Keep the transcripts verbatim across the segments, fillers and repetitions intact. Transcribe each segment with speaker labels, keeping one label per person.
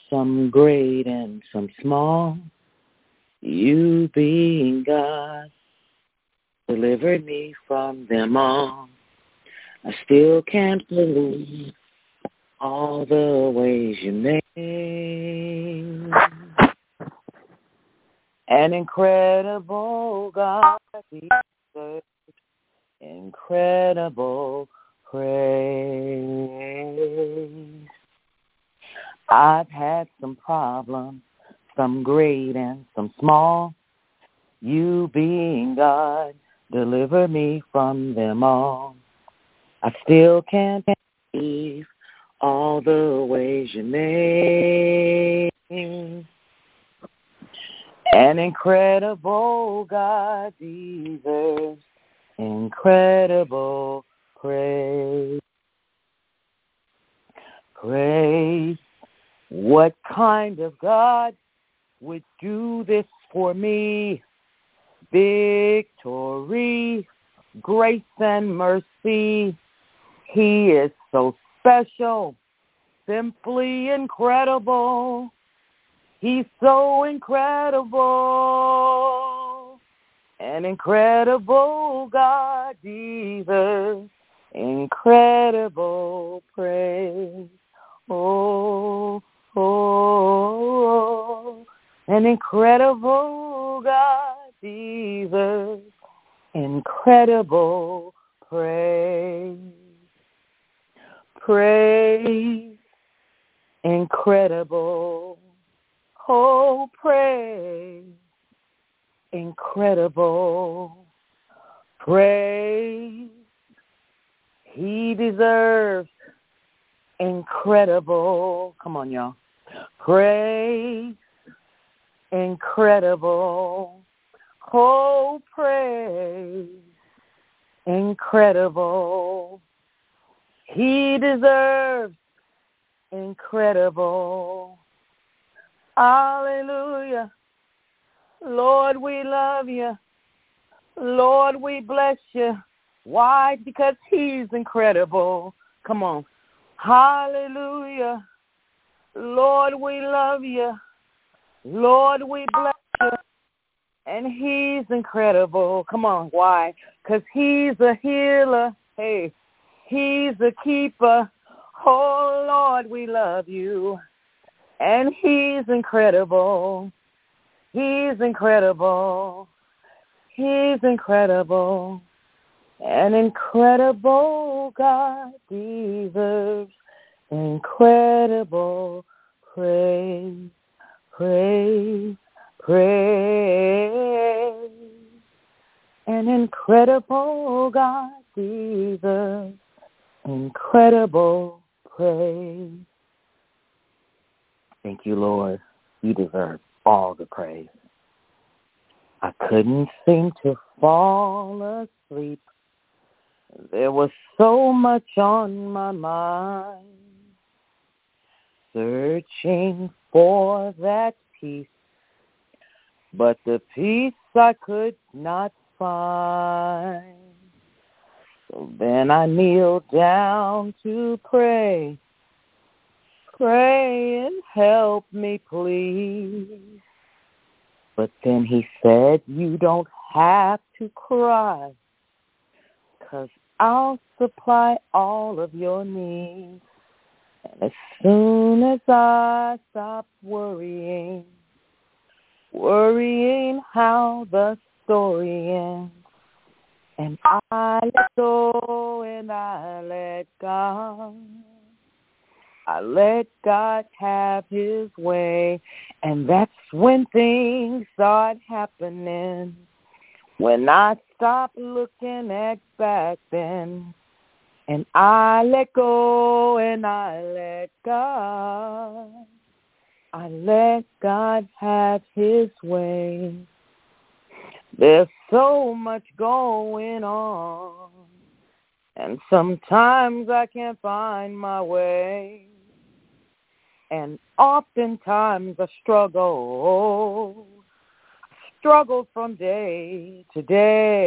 Speaker 1: some great and some small. You being God delivered me from them all. I still can't believe all the ways you made. An incredible God deserves incredible praise. I've had some problems, some great and some small. You being God deliver me from them all. I still can't believe all the ways you made. An incredible God deserves incredible praise. Praise. What kind of God would do this for me? Victory, grace and mercy. He is so special, simply incredible. He's so incredible. An incredible God deserves incredible praise. Oh, oh, an incredible God deserves incredible praise. Praise, incredible. Oh, praise, incredible. Praise, he deserves incredible. Come on, y'all. Praise, incredible. Oh, praise, incredible. He deserves incredible. Hallelujah. Lord, we love you. Lord, we bless you. Why? Because he's incredible. Come on. Hallelujah. Lord, we love you. Lord, we bless you. And he's incredible. Come on. Why? Because he's a healer. Hey, he's a keeper. Oh, Lord, we love you. And he's incredible. He's incredible. He's incredible. An incredible God deserves incredible praise, praise, praise. An incredible God deserves incredible praise. Thank you, Lord. You deserve all the praise. I couldn't seem to fall asleep. There was so much on my mind, searching for that peace, but the peace I could not find. So then I kneeled down to pray, pray and help me please. But then he said, you don't have to cry, 'cause I'll supply all of your needs. And as soon as I stop worrying, worrying how the story ends, and I let go and I let God, I let God have his way. And that's when things start happening. When I stop looking at back then, and I let go and I let God, I let God have his way. There's so much going on, and sometimes I can't find my way. And oftentimes I struggle, struggle from day to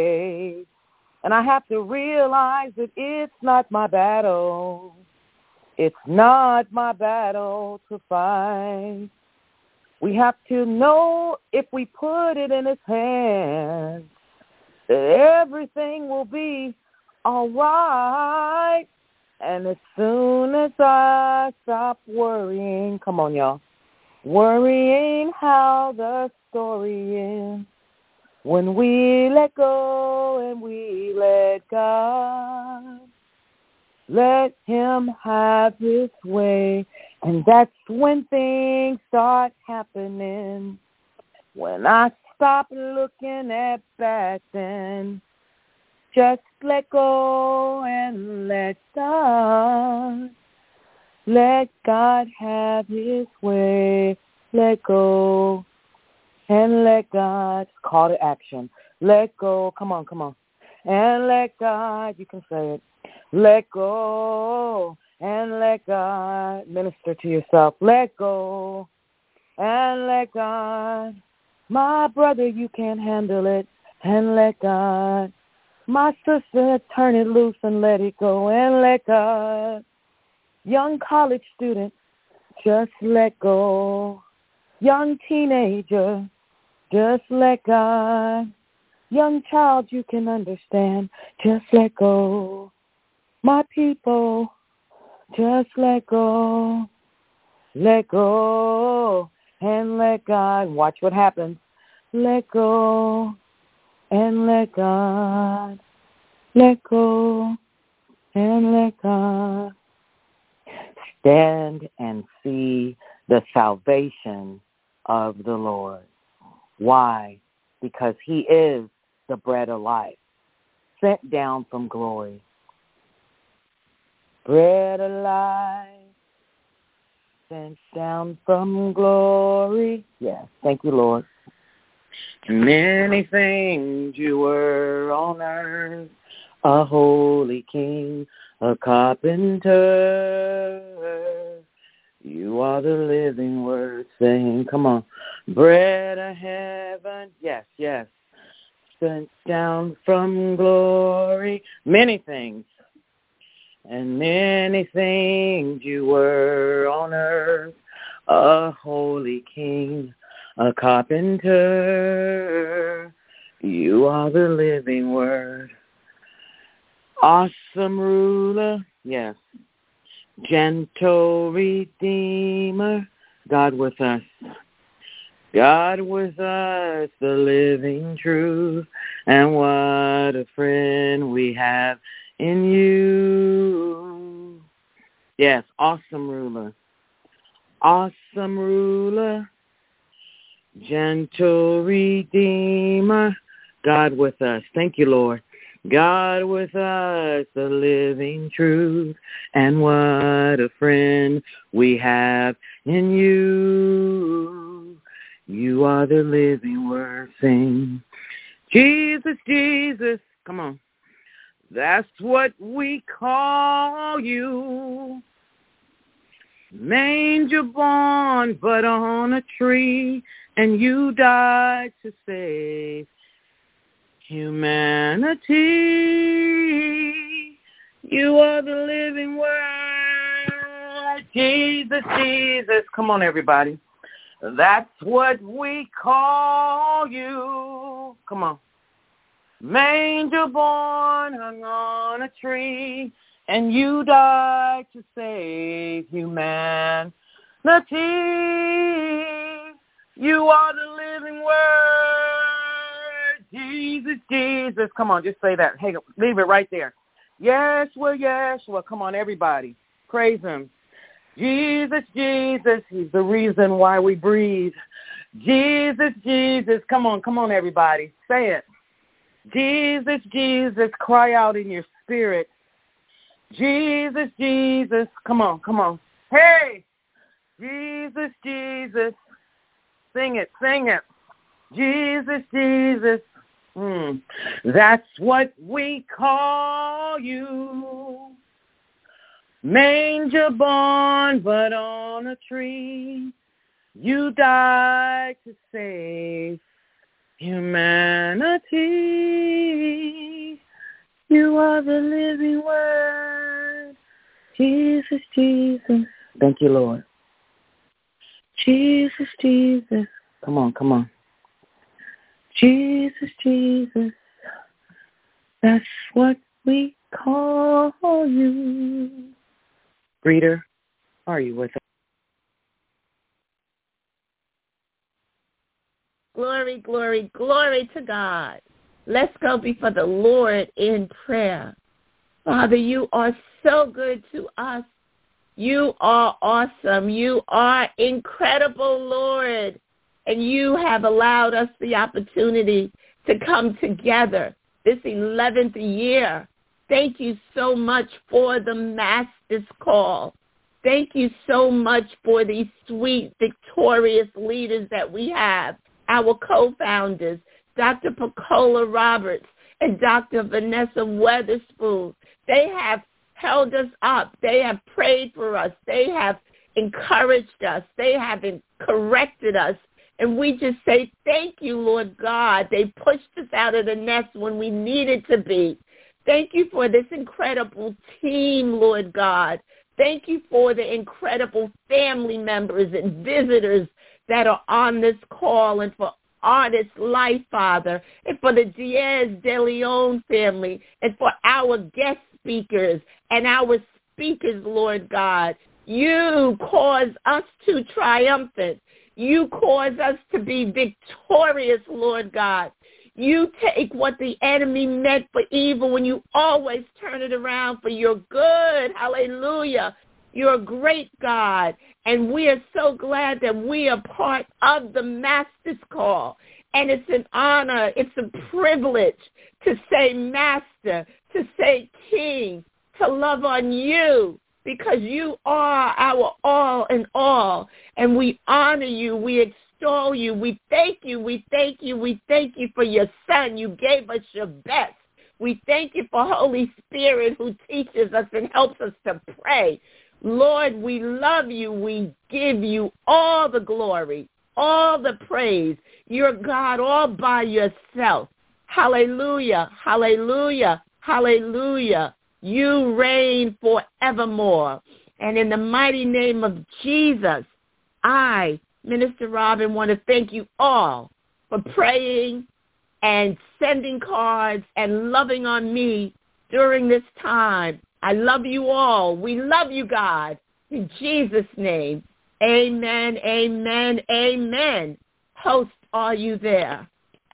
Speaker 1: day. And I have to realize that it's not my battle. It's not my battle to fight. We have to know if we put it in his hands that everything will be all right. And as soon as I stop worrying, come on, y'all, worrying how the story ends, when we let go and we let God, let him have his way. And that's when things start happening. When I stop looking at back then, just let go and let God, let God have his way. Let go and let God, call to action. Let go, come on, come on. And let God, you can say it. Let go and let God, minister to yourself. Let go and let God. My brother, you can't handle it. And let God. My sister, turn it loose and let it go. And let God. Young college student, just let go. Young teenager, just let God. Young child, you can understand. Just let go. My people, just let go. Let go and let God. Watch what happens. Let go and let God. Let go and let God. Stand and see the salvation of the Lord. Why? Because he is the bread of life, sent down from glory. Bread of life, sent down from glory. Yes, thank you, Lord. Many things you were on earth, a holy king, a carpenter. You are the living word saying, come on, bread of heaven. Yes, yes, sent down from glory. Many things. And many things you were on earth, a holy king, a carpenter. You are the living word. Awesome ruler, yes. Gentle redeemer, God with us. God with us, the living truth. And what a friend we have in you. Yes, awesome ruler. Awesome ruler. Gentle redeemer. God with us. Thank you, Lord. God with us, the living truth. And what a friend we have in you. You are the living word. Sing. Jesus, Jesus. Come on. That's what we call you. Manger born, but on a tree, and you died to save humanity. You are the living word. Jesus, Jesus. Come on, everybody. That's what we call you. Come on. Manger born, hung on a tree, and you died to save humanity. You are the living word. Jesus, Jesus. Come on, just say that. Hey, leave it right there. Yeshua, Yeshua. Come on, everybody. Praise him. Jesus, Jesus. He's the reason why we breathe. Jesus, Jesus. Come on, come on, everybody. Say it. Jesus, Jesus, cry out in your spirit. Jesus, Jesus, come on, come on. Hey, Jesus, Jesus, sing it, sing it. Jesus, Jesus, mm. That's what we call you. Manger born, but on a tree, you died to save humanity. You are the living word. Jesus, Jesus. Thank you, Lord. Jesus, Jesus. Come on, come on. Jesus, Jesus. That's what we call you. Reader, are you with us?
Speaker 2: Glory, glory, glory to God. Let's go before the Lord in prayer. Father, you are so good to us. You are awesome. You are incredible, Lord. And you have allowed us the opportunity to come together this eleventh year. Thank you so much for the Master's Call. Thank you so much for these sweet, victorious leaders that we have, our co-founders, Doctor Pacola Roberts and Doctor Vanessa Weatherspoon. They have held us up. They have prayed for us. They have encouraged us. They have corrected us. And we just say, thank you, Lord God. They pushed us out of the nest when we needed to be. Thank you for this incredible team, Lord God. Thank you for the incredible family members and visitors that are on this call, and for Artist Life, Father, and for the Diaz de Leon family, and for our guest speakers and our speakers, Lord God. You cause us to triumphant. You cause us to be victorious, Lord God. You take what the enemy meant for evil and you always turn it around for your good. Hallelujah. You're a great God, and we are so glad that we are part of the Master's Call. And it's an honor, it's a privilege to say Master, to say King, to love on you, because you are our all in all. And we honor you, we extol you, we thank you, we thank you, we thank you for your Son. You gave us your best. We thank you for Holy Spirit who teaches us and helps us to pray. Lord, we love you. We give you all the glory, all the praise. You're God all by yourself. Hallelujah, hallelujah, hallelujah. You reign forevermore. And in the mighty name of Jesus, I, Minister Robin, want to thank you all for praying and sending cards and loving on me during this time. I love you all. We love you, God. In Jesus' name, amen, amen, amen. Host, are you there?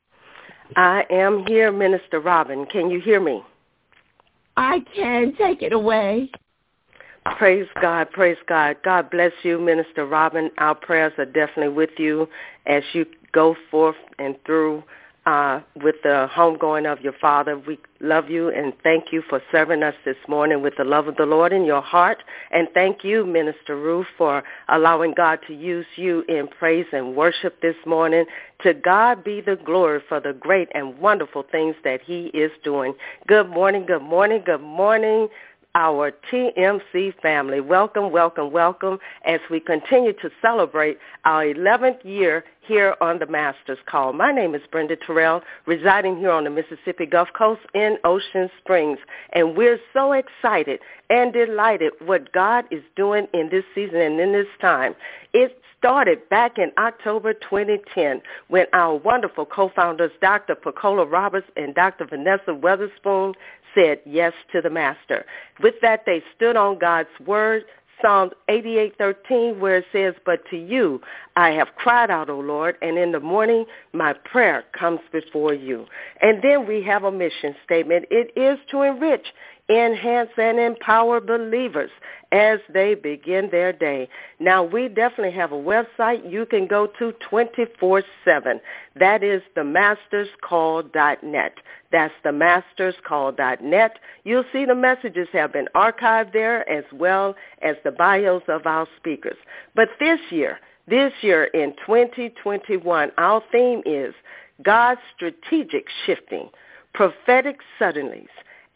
Speaker 3: I am here, Minister Robin. Can you hear me?
Speaker 2: I can. Take it away.
Speaker 3: Praise God, praise God. God bless you, Minister Robin. Our prayers are definitely with you as you go forth and through Uh, with the homegoing of your father. We love you and thank you for serving us this morning with the love of the Lord in your heart. And thank you, Minister Ruth, for allowing God to use you in praise and worship this morning. To God be the glory for the great and wonderful things that he is doing. Good morning, good morning, good morning, our T M C family. Welcome, welcome, welcome as we continue to celebrate our eleventh year here on the Master's Call. My name is Brenda Terrell, residing here on the Mississippi Gulf Coast in Ocean Springs, and we're so excited and delighted what God is doing in this season and in this time. It started back in October twenty ten when our wonderful co-founders, Doctor Pacola Roberts and Doctor Vanessa Weatherspoon, said yes to the Master. With that, they stood on God's word, Psalm eighty-eight thirteen, where it says, "But to you I have cried out, O Lord, and in the morning my prayer comes before you." And then we have a mission statement. It is to enrich, enhance, and empower believers as they begin their day. Now, we definitely have a website you can go to twenty-four seven. That is the masters call dot net. That's the masters call dot net. You'll see the messages have been archived there as well as the bios of our speakers. But this year, this year in twenty twenty-one, our theme is God's strategic shifting, prophetic suddenlies,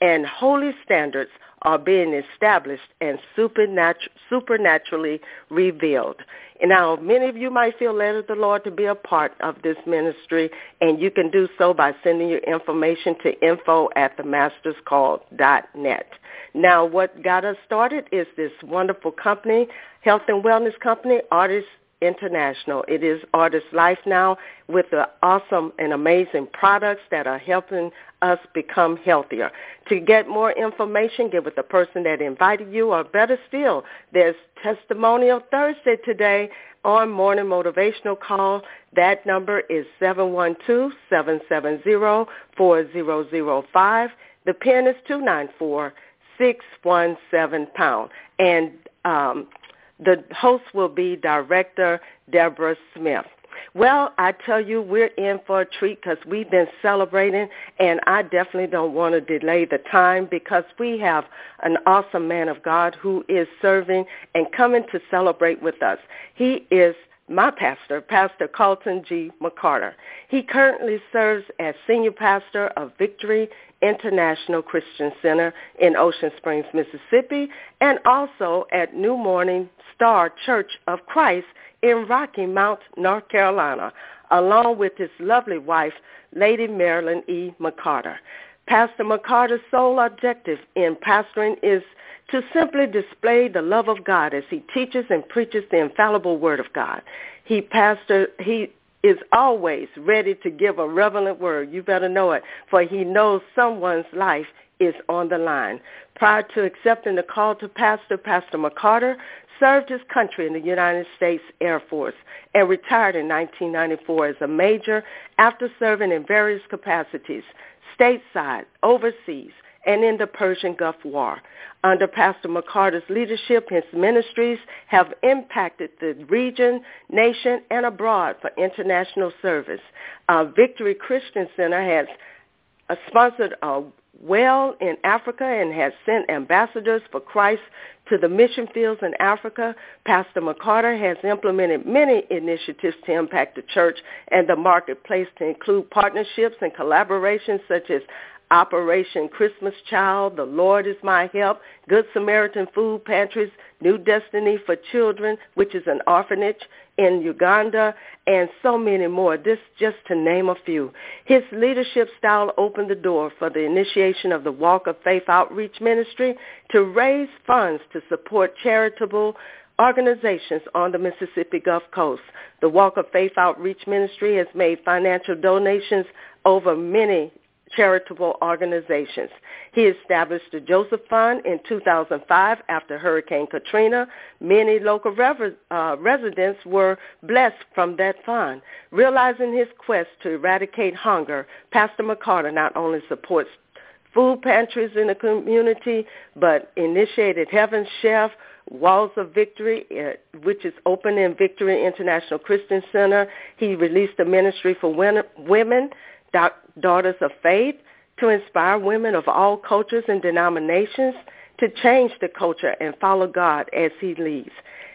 Speaker 3: and holy standards are being established and supernatu- supernaturally revealed. And now, many of you might feel led of the Lord to be a part of this ministry, and you can do so by sending your information to info at the masters call dot net. Now, what got us started is this wonderful company, health and wellness company, Artist International. It is Artist Life now, with the awesome and amazing products that are helping us become healthier. To get more information, get with the person that invited you, or better still, there's Testimonial Thursday today on Morning Motivational Call. That number is seven one two, seven seven zero, four zero zero five. The PIN is two nine four, six one seven pound. And um, the host will be Director Deborah Smith. Well, I tell you, we're in for a treat because we've been celebrating, and I definitely don't want to delay the time because we have an awesome man of God who is serving and coming to celebrate with us. He is my pastor, Pastor Carlton G. McCarter. He currently serves as senior pastor of Victory International Christian Center in Ocean Springs, Mississippi, and also at New Morning Star Church of Christ in Rocky Mount, North Carolina, along with his lovely wife, Lady Marilyn E. McCarter. Pastor McCarter's sole objective in pastoring is to simply display the love of God as he teaches and preaches the infallible word of God. He pastor, he is always ready to give a relevant word. You better know it, for he knows someone's life is on the line. Prior to accepting the call to pastor, Pastor McCarter served his country in the United States Air Force and retired in nineteen ninety-four as a major after serving in various capacities, stateside, overseas, and in the Persian Gulf War. Under Pastor McCarter's leadership, his ministries have impacted the region, nation, and abroad for international service. Uh, Victory Christian Center has uh, sponsored a well in Africa and has sent ambassadors for Christ to the mission fields in Africa. Pastor McCarter has implemented many initiatives to impact the church and the marketplace, to include partnerships and collaborations such as Operation Christmas Child, The Lord is My Help, Good Samaritan Food Pantries, New Destiny for Children, which is an orphanage in Uganda, and so many more, this just to name a few. His leadership style opened the door for the initiation of the Walk of Faith Outreach Ministry to raise funds to support charitable organizations on the Mississippi Gulf Coast. The Walk of Faith Outreach Ministry has made financial donations over many charitable organizations. He established the Joseph Fund in two thousand five after Hurricane Katrina. Many local rev- uh, residents were blessed from that fund. Realizing his quest to eradicate hunger, Pastor McCarter not only supports food pantries in the community, but initiated Heaven's Chef, Walls of Victory, uh, which is open in Victory International Christian Center. He released a ministry for women, women Daughters of Faith, to inspire women of all cultures and denominations to change the culture and follow God as he leads.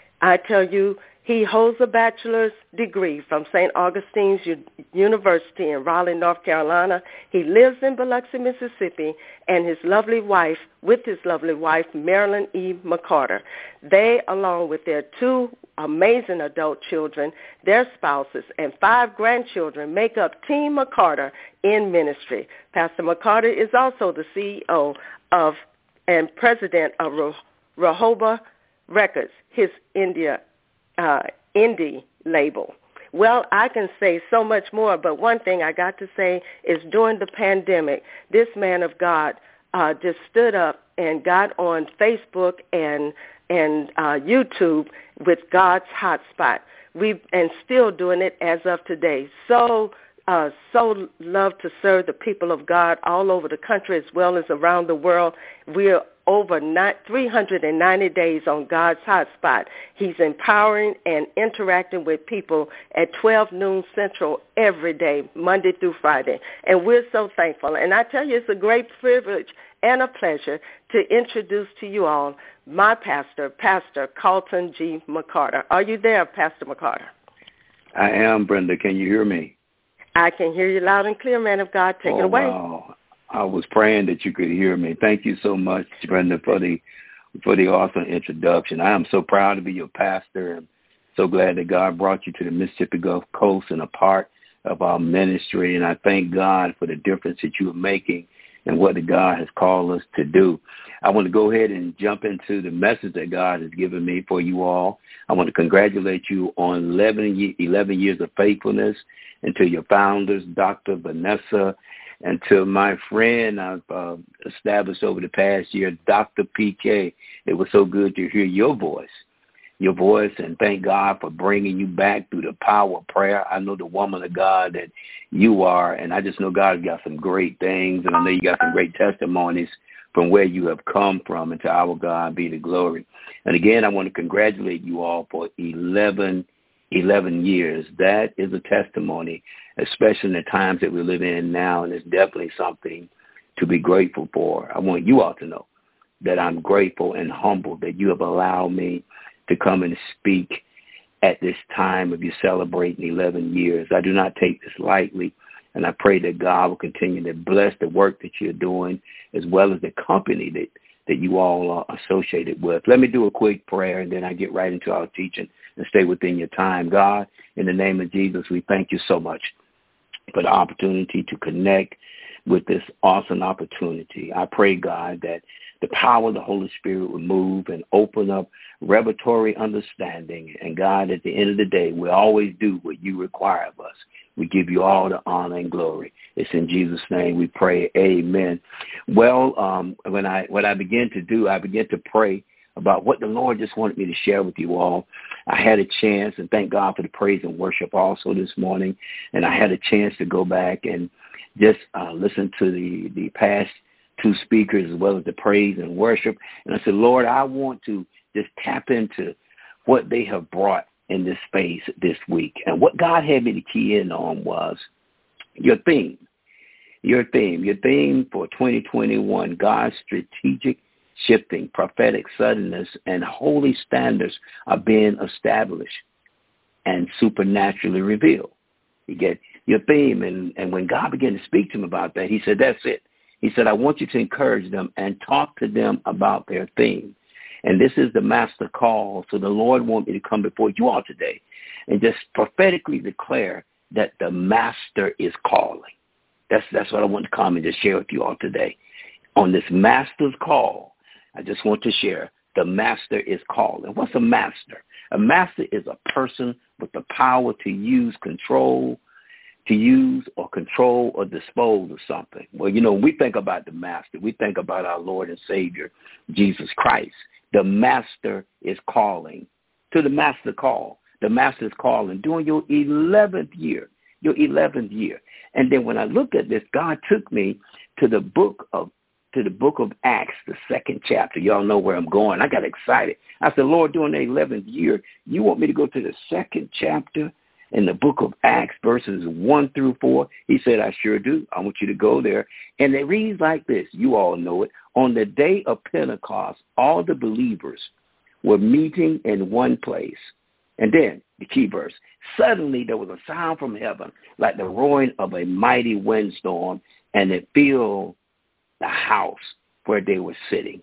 Speaker 3: I tell you, he holds a bachelor's degree from Saint Augustine's U- University in Raleigh, North Carolina. He lives in Biloxi, Mississippi, and his lovely wife, with his lovely wife, Marilyn E. McCarter. They, along with their two amazing adult children, their spouses, and five grandchildren, make up Team McCarter in ministry. Pastor McCarter is also the C E O of and president of Rehoboth Records, his India Uh, indie label. Well, I can say so much more, but one thing I got to say is during the pandemic, this man of God uh, just stood up and got on Facebook and and uh, YouTube with God's Hotspot. We've and still doing it as of today. So uh, so love to serve the people of God all over the country as well as around the world. We're over three hundred ninety days on God's Hotspot. He's empowering and interacting with people at twelve noon Central every day, Monday through Friday. And we're so thankful. And I tell you, it's a great privilege and a pleasure to introduce to you all my pastor, Pastor Carlton G. McCarter. Are you there, Pastor McCarter?
Speaker 4: I am, Brenda. Can you hear me?
Speaker 3: I can hear you loud and clear, man of God. Take
Speaker 4: oh,
Speaker 3: it away.
Speaker 4: Wow. I was praying that you could hear me. Thank you so much, Brenda, for the for the awesome introduction. I am so proud to be your pastor. I'm so glad that God brought you to the Mississippi Gulf Coast and a part of our ministry. And I thank God for the difference that you are making and what God has called us to do. I want to go ahead and jump into the message that God has given me for you all. I want to congratulate you on eleven, eleven years of faithfulness, and to your founders, Doctor Vanessa, and to my friend I've uh, established over the past year, Doctor P K. It was so good to hear your voice, your voice, and thank God for bringing you back through the power of prayer. I know the woman of God that you are, and I just know God got some great things, and I know you got some great testimonies from where you have come from, and to our God be the glory. And again, I want to congratulate you all for eleven, eleven years. That is a testimony, especially in the times that we live in now, and it's definitely something to be grateful for. I want you all to know that I'm grateful and humbled that you have allowed me to come and speak at this time of you celebrating eleven years. I do not take this lightly, and I pray that God will continue to bless the work that you're doing as well as the company that, that you all are associated with. Let me do a quick prayer, and then I get right into our teaching and stay within your time. God, in the name of Jesus, we thank you so much for the opportunity to connect with this awesome opportunity. I pray, God, that the power of the Holy Spirit will move and open up revelatory understanding. And God, at the end of the day, we always do what you require of us. We give you all the honor and glory. It's in Jesus' name we pray. Amen. Well, um, when I what I began to do, I began to pray about what the Lord just wanted me to share with you all. I had a chance, and thank God for the praise and worship also this morning, and I had a chance to go back and just uh, listen to the, the past two speakers as well as the praise and worship. And I said, Lord, I want to just tap into what they have brought in this space this week. And what God had me to key in on was your theme, your theme, your theme for twenty twenty-one, God's strategic shifting, prophetic suddenness, and holy standards are being established and supernaturally revealed. You get your theme, and, and when God began to speak to him about that, he said, that's it. He said, I want you to encourage them and talk to them about their theme. And this is the master call. So the Lord wants me to come before you all today and just prophetically declare that the master is calling. That's that's what I want to come and just share with you all today. On this master's call, I just want to share the master is calling. What's a master? A master is a person with the power to use control, to use or control or dispose of something. Well, you know, when we think about the master, we think about our Lord and Savior, Jesus Christ. The master is calling. To the master call. The master is calling during your eleventh year, your eleventh year. And then when I looked at this, God took me to the book of to the book of Acts, the second chapter. Y'all know where I'm going. I got excited. I said, Lord, during the eleventh year, you want me to go to the second chapter in the book of Acts, verses one through four? He said, I sure do. I want you to go there. And it reads like this. You all know it. On the day of Pentecost, all the believers were meeting in one place. And then the key verse, suddenly there was a sound from heaven like the roaring of a mighty windstorm, and it filled the house where they were sitting.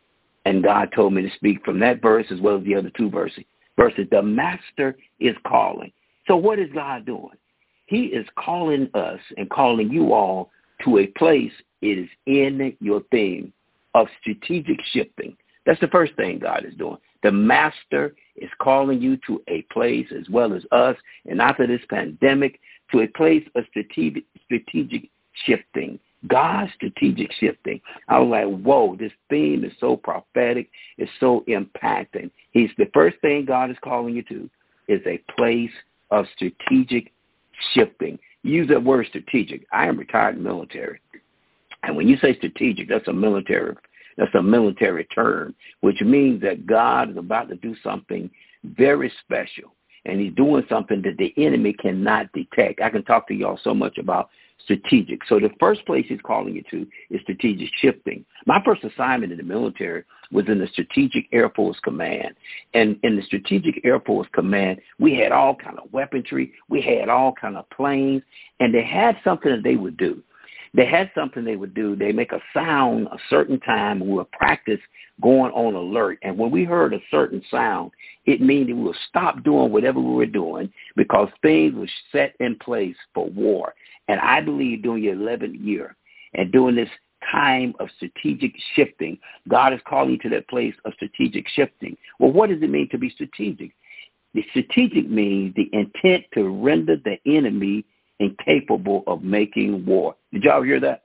Speaker 4: And God told me to speak from that verse as well as the other two verses. Verses, the master is calling. So what is God doing? He is calling us and calling you all to a place. It is in your theme of strategic shifting. That's the first thing God is doing. The master is calling you to a place, as well as us, and after this pandemic, to a place of strategic, strategic shifting. God's strategic shifting. I was like, whoa, this theme is so prophetic. It's so impacting. He's the first thing God is calling you to is a place of strategic shifting. Use that word strategic. I am retired military. And when you say strategic, that's a military that's a military term, which means that God is about to do something very special. And he's doing something that the enemy cannot detect. I can talk to y'all so much about strategic. So the first place he's calling you to is strategic shifting. My first assignment in the military was in the Strategic Air Force Command. And in the Strategic Air Force Command, we had all kind of weaponry. We had all kind of planes. And they had something that they would do. they had something they would do. They make a sound a certain time, and we would practice going on alert. And when we heard a certain sound, it means that we would stop doing whatever we were doing because things were set in place for war. And I believe during your eleventh year and during this time of strategic shifting, God is calling you to that place of strategic shifting. Well, what does it mean to be strategic? The strategic means the intent to render the enemy incapable of making war. Did y'all hear that?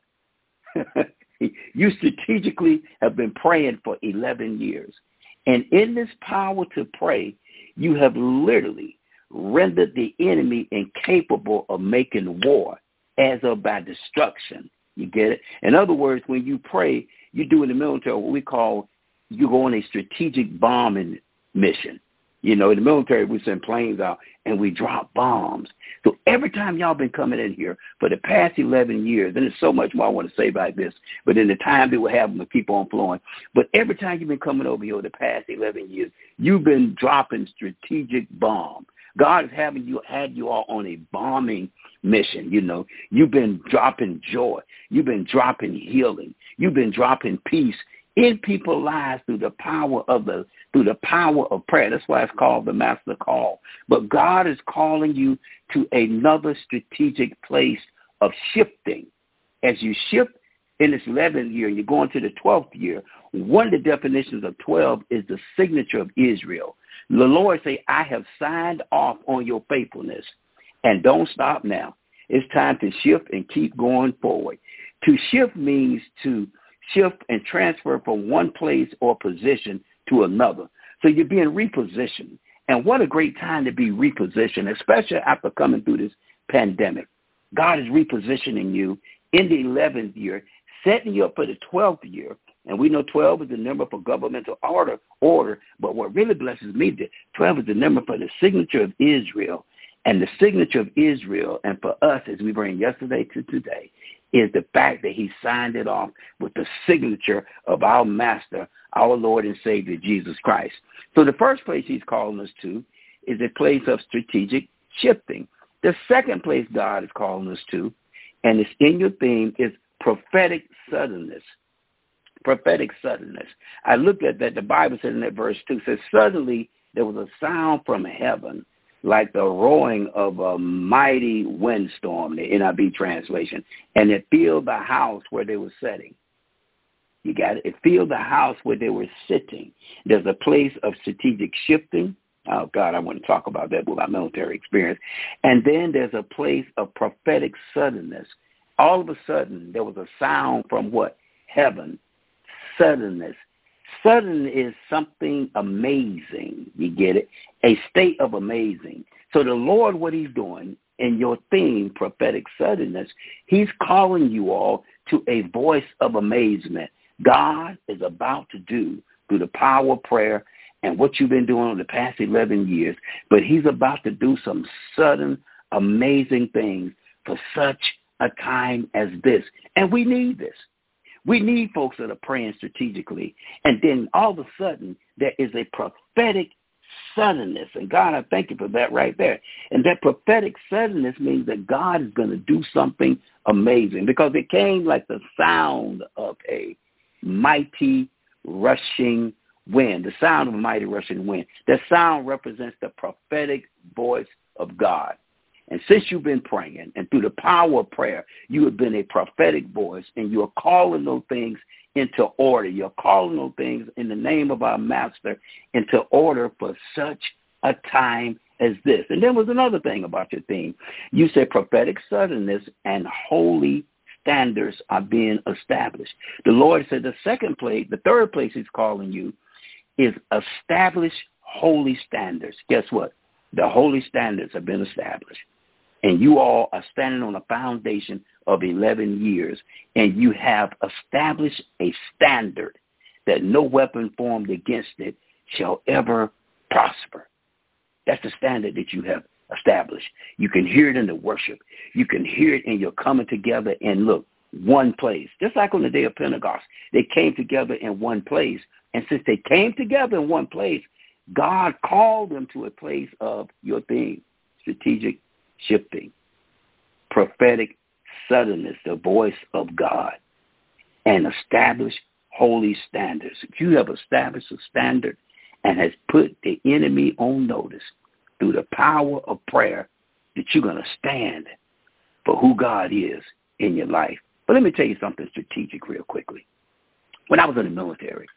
Speaker 4: You strategically have been praying for eleven years. And in this power to pray, you have literally rendered the enemy incapable of making war as of by destruction. You get it? In other words, when you pray, you do in the military what we call, you go on a strategic bombing mission. You know, in the military, we send planes out and we drop bombs. So every time y'all been coming in here for the past eleven years, and there's so much more I want to say about this, but in the time that we have them to keep on flowing, but every time you've been coming over here the past eleven years, you've been dropping strategic bombs. God is having you, had you all on a bombing mission. You know, you've been dropping joy. You've been dropping healing. You've been dropping peace in people's lives through the power of the through the power of prayer. That's why it's called the Master Call. But God is calling you to another strategic place of shifting. As you shift in this eleventh year, you're going to the twelfth year. One of the definitions of twelve is the signature of Israel. The Lord say, I have signed off on your faithfulness, and don't stop now. It's time to shift and keep going forward. To shift means to shift and transfer from one place or position to another. So you're being repositioned. And what a great time to be repositioned, especially after coming through this pandemic. God is repositioning you in the eleventh year, setting you up for the twelfth year. And we know twelve is the number for governmental order, order. But what really blesses me, that twelve is the number for the signature of Israel. And the signature of Israel, and for us, as we bring yesterday to today, is the fact that he signed it off with the signature of our Master, our Lord and Savior, Jesus Christ. So the first place he's calling us to is a place of strategic shifting. The second place God is calling us to, and it's in your theme, is prophetic suddenness. Prophetic suddenness. I looked at that. The Bible said in that verse two, says, suddenly there was a sound from heaven like the roaring of a mighty windstorm, the N I V translation, and it filled the house where they were sitting. You got it? It filled the house where they were sitting. There's a place of strategic shifting. Oh, God, I want to talk about that with my military experience. And then there's a place of prophetic suddenness. All of a sudden, there was a sound from what? Heaven. Suddenness. Sudden is something amazing. You get it? A state of amazing. So the Lord, what he's doing in your theme, prophetic suddenness, he's calling you all to a voice of amazement. God is about to do through the power of prayer and what you've been doing over the past eleven years, but he's about to do some sudden, amazing things for such a time as this. And we need this. We need folks that are praying strategically. And then all of a sudden, there is a prophetic suddenness. And God, I thank you for that right there. And that prophetic suddenness means that God is going to do something amazing, because it came like the sound of a mighty rushing wind, the sound of a mighty rushing wind. That sound represents the prophetic voice of God. And since you've been praying, and through the power of prayer, you have been a prophetic voice, and you're calling those things into order. You're calling those things in the name of our Master into order for such a time as this. And there was another thing about your theme. You said prophetic suddenness and holy standards are being established. The Lord said the second place, the third place he's calling you is establish holy standards. Guess what? The holy standards have been established. And you all are standing on a foundation of eleven years, and you have established a standard that no weapon formed against it shall ever prosper. That's the standard that you have established. You can hear it in the worship. You can hear it in your coming together and look, one place. Just like on the day of Pentecost, they came together in one place. And since they came together in one place, God called them to a place of your theme, strategic shifting, prophetic suddenness, the voice of God, and establish holy standards. If you have established a standard and has put the enemy on notice through the power of prayer, that you're going to stand for who God is in your life. But let me tell you something strategic real quickly. When I was in the military,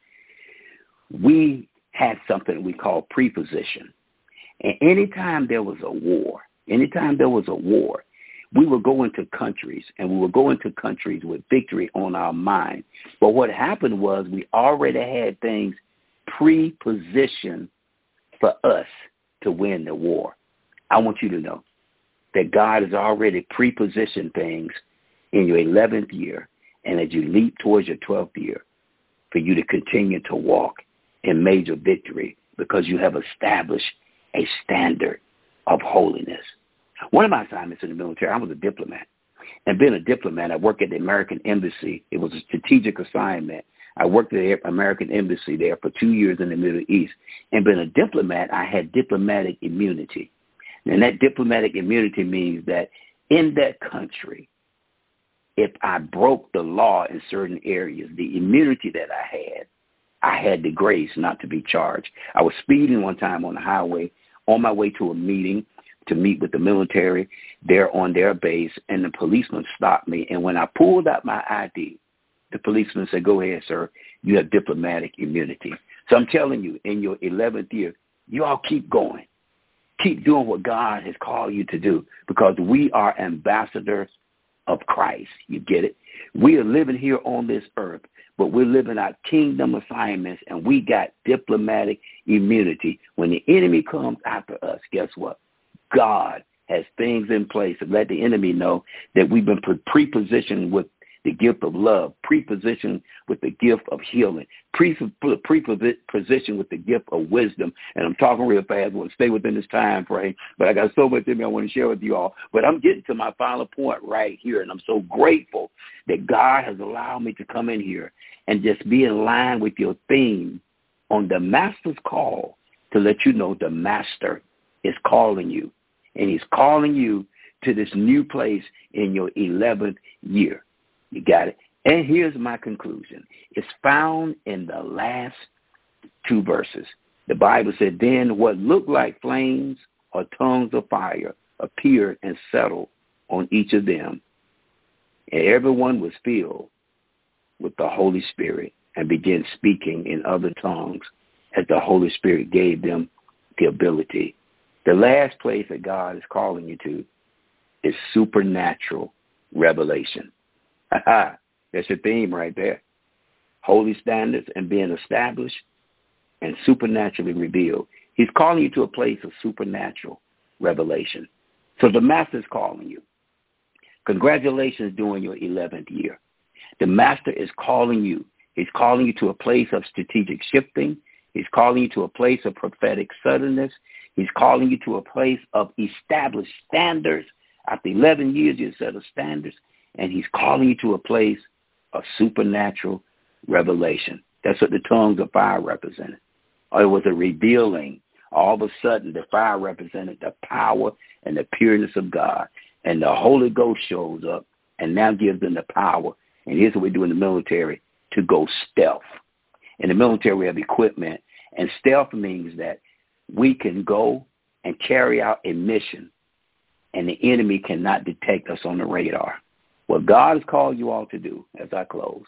Speaker 4: we had something we call preposition. And anytime there was a war, anytime there was a war, we would go into countries, and we would go into countries with victory on our mind. But what happened was we already had things pre-positioned for us to win the war. I want you to know that God has already pre-positioned things in your eleventh year, and as you leap towards your twelfth year, for you to continue to walk in major victory because you have established a standard of holiness. One of my assignments in the military, I was a diplomat. And being a diplomat, I worked at the American Embassy. It was a strategic assignment. I worked at the American Embassy there for two years in the Middle East. And being a diplomat, I had diplomatic immunity. And that diplomatic immunity means that in that country, if I broke the law in certain areas, the immunity that I had, I had the grace not to be charged. I was speeding one time on the highway on my way to a meeting to meet with the military there on their base, and the policeman stopped me. And when I pulled out my I D, the policeman said, "Go ahead, sir. You have diplomatic immunity." So I'm telling you, in your eleventh year, you all keep going. Keep doing what God has called you to do, because we are ambassadors of Christ. You get it? We are living here on this earth, but we're living our kingdom assignments, and we got diplomatic immunity. When the enemy comes after us, guess what? God has things in place to let the enemy know that we've been pre-positioned with the gift of love, pre-positioned with the gift of healing, pre-positioned with the gift of wisdom. And I'm talking real fast. I want to stay within this time frame, but I got so much in me I want to share with you all. But I'm getting to my final point right here, and I'm so grateful that God has allowed me to come in here and just be in line with your theme on the Master's call, to let you know the Master is calling you. And he's calling you to this new place in your eleventh year. You got it? And here's my conclusion. It's found in the last two verses. The Bible said, "Then what looked like flames or tongues of fire appeared and settled on each of them. And everyone was filled with the Holy Spirit and began speaking in other tongues as the Holy Spirit gave them the ability." The last place that God is calling you to is supernatural revelation. That's your theme right there. Holy standards and being established and supernaturally revealed. He's calling you to a place of supernatural revelation. So the Master's calling you. Congratulations during your eleventh year. The Master is calling you. He's calling you to a place of strategic shifting. He's calling you to a place of prophetic suddenness. He's calling you to a place of established standards. After eleven years, you set a standards. And he's calling you to a place of supernatural revelation. That's what the tongues of fire represented. Or it was a revealing. All of a sudden, the fire represented the power and the pureness of God. And the Holy Ghost shows up and now gives them the power. And here's what we do in the military, to go stealth. In the military, we have equipment. And stealth means that we can go and carry out a mission, and the enemy cannot detect us on the radar. What God has called you all to do, as I close,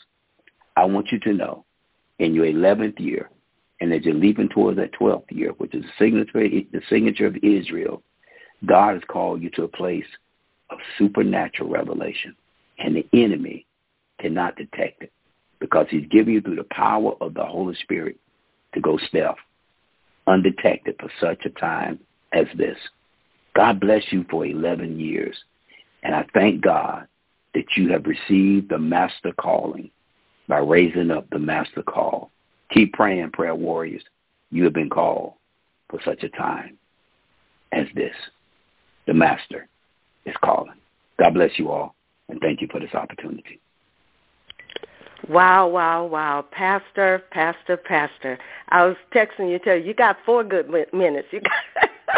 Speaker 4: I want you to know, in your eleventh year, and as you're leaping towards that twelfth year, which is the signature, the signature of Israel, God has called you to a place of supernatural revelation, and the enemy cannot detect it, because he's giving you through the power of the Holy Spirit to go stealth, undetected for such a time as this. God bless you for eleven years, and I thank God that you have received the Master calling by raising up the Master call. Keep praying, prayer warriors. You have been called for such a time as this. The Master is calling. God bless you all, and thank you for this opportunity.
Speaker 3: Wow, wow, wow. Pastor, pastor, pastor. I was texting you, tell you, you got four good minutes. You got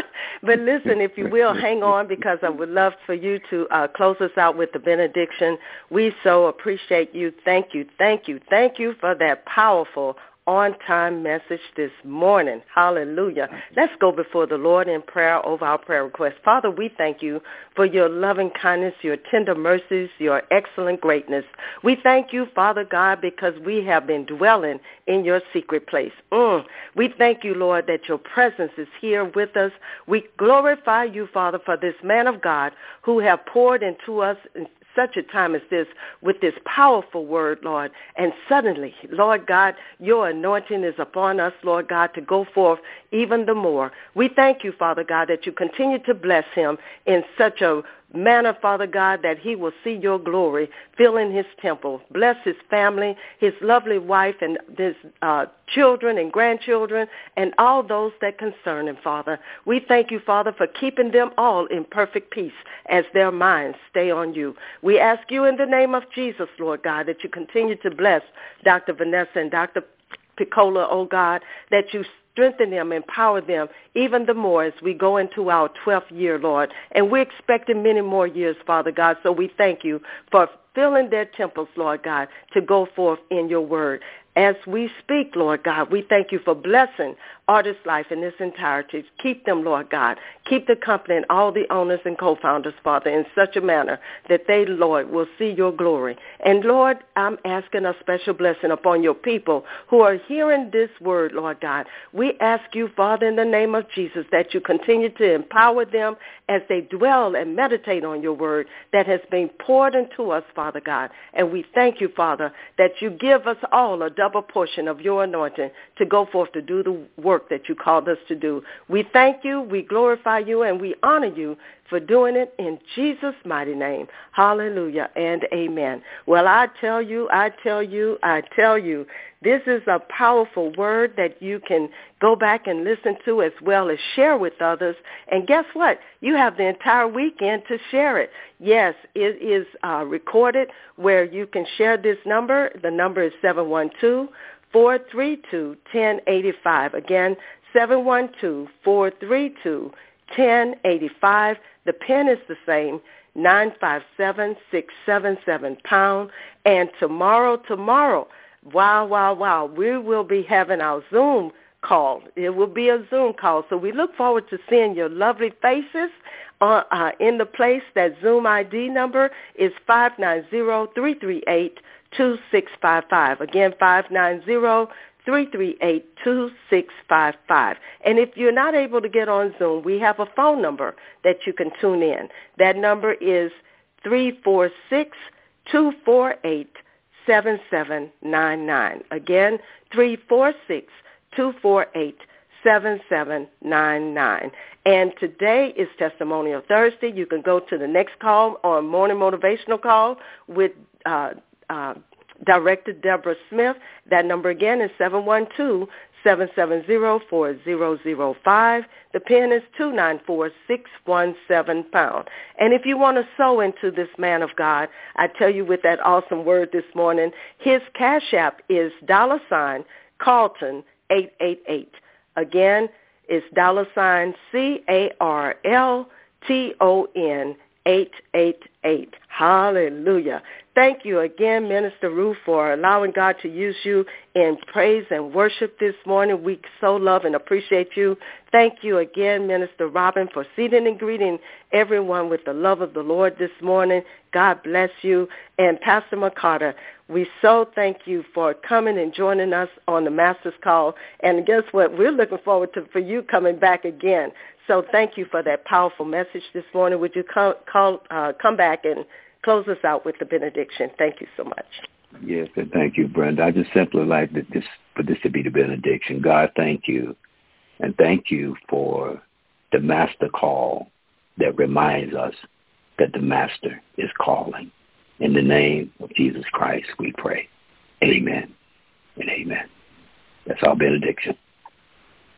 Speaker 3: But listen, if you will, hang on, because I would love for you to uh, close us out with the benediction. We so appreciate you. Thank you, thank you, thank you for that powerful on-time message this morning. Hallelujah. Let's go before the Lord in prayer over our prayer request. Father, we thank you for your loving kindness, your tender mercies, your excellent greatness. We thank you, Father God, because we have been dwelling in your secret place. Mm. We thank you, Lord, that your presence is here with us. We glorify you, Father, for this man of God who have poured into us in such a time as this with this powerful word, Lord. And suddenly, Lord God, your anointing is upon us, Lord God, to go forth even the more. We thank you, Father God, that you continue to bless him in such a manner, Father God, that he will see your glory filling his temple. Bless his family, his lovely wife, and his uh, children and grandchildren, and all those that concern him, Father. We thank you, Father, for keeping them all in perfect peace as their minds stay on you. We ask you in the name of Jesus, Lord God, that you continue to bless Doctor Vanessa and Doctor Piccola, oh God, that you strengthen them, empower them even the more as we go into our twelfth year, Lord. And we're expecting many more years, Father God, so we thank you for filling their temples, Lord God, to go forth in your word. As we speak, Lord God, we thank you for blessing Artist Life in its entirety. Keep them, Lord God. Keep the company and all the owners and co-founders, Father, in such a manner that they, Lord, will see your glory. And, Lord, I'm asking a special blessing upon your people who are hearing this word, Lord God. We ask you, Father, in the name of Jesus, that you continue to empower them as they dwell and meditate on your word that has been poured into us, Father God. And we thank you, Father, that you give us all a double portion of your anointing to go forth to do the work that you called us to do. We thank you, we glorify you, and we honor you for doing it in Jesus' mighty name. Hallelujah and amen. Well, I tell you, I tell you, I tell you, this is a powerful word that you can go back and listen to as well as share with others. And guess what? You have the entire weekend to share it. Yes, it is uh, recorded where you can share this number. The number is seven one two, four three two, one zero eight five. Again, seven one two, four three two, one zero eight five. The PIN is the same, nine five seven, six seven seven pound. And tomorrow, tomorrow, wow, wow, wow, we will be having our Zoom call. It will be a Zoom call. So we look forward to seeing your lovely faces uh, uh, in the place. That Zoom I D number is five nine zero, three three eight, two six five five. Again, five nine zero, three three eight, two six five five. And if you're not able to get on Zoom, we have a phone number that you can tune in. That number is three four six, two four eight, seven seven nine nine. Again, three four six, two four eight, seven seven nine nine. And today is Testimonial Thursday. You can go to the next call on Morning Motivational Call with uh, uh, Director Deborah Smith. That number again is seven one two, seven seven zero, four zero zero five. The PIN is two nine four, six one seven pound. And if you want to sow into this man of God, I tell you with that awesome word this morning, his Cash App is dollar sign Carlton eight eight eight. Again, it's dollar sign C A R L T O N eight eight eight. Hallelujah. Thank you again, Minister Ruth, for allowing God to use you in praise and worship this morning. We so love and appreciate you. Thank you again, Minister Robin, for seating and greeting everyone with the love of the Lord this morning. God bless you. And Pastor McCarter, we so thank you for coming and joining us on the Master's Call. And guess what? We're looking forward to for you coming back again. So thank you for that powerful message this morning. Would you call, call, uh, come back and close us out with the benediction? Thank you so much.
Speaker 4: Yes, and thank you, Brenda. I just simply like this for this to be the benediction. God, thank you. And thank you for the master call that reminds us that the master is calling. In the name of Jesus Christ, we pray. Amen and amen. That's our benediction.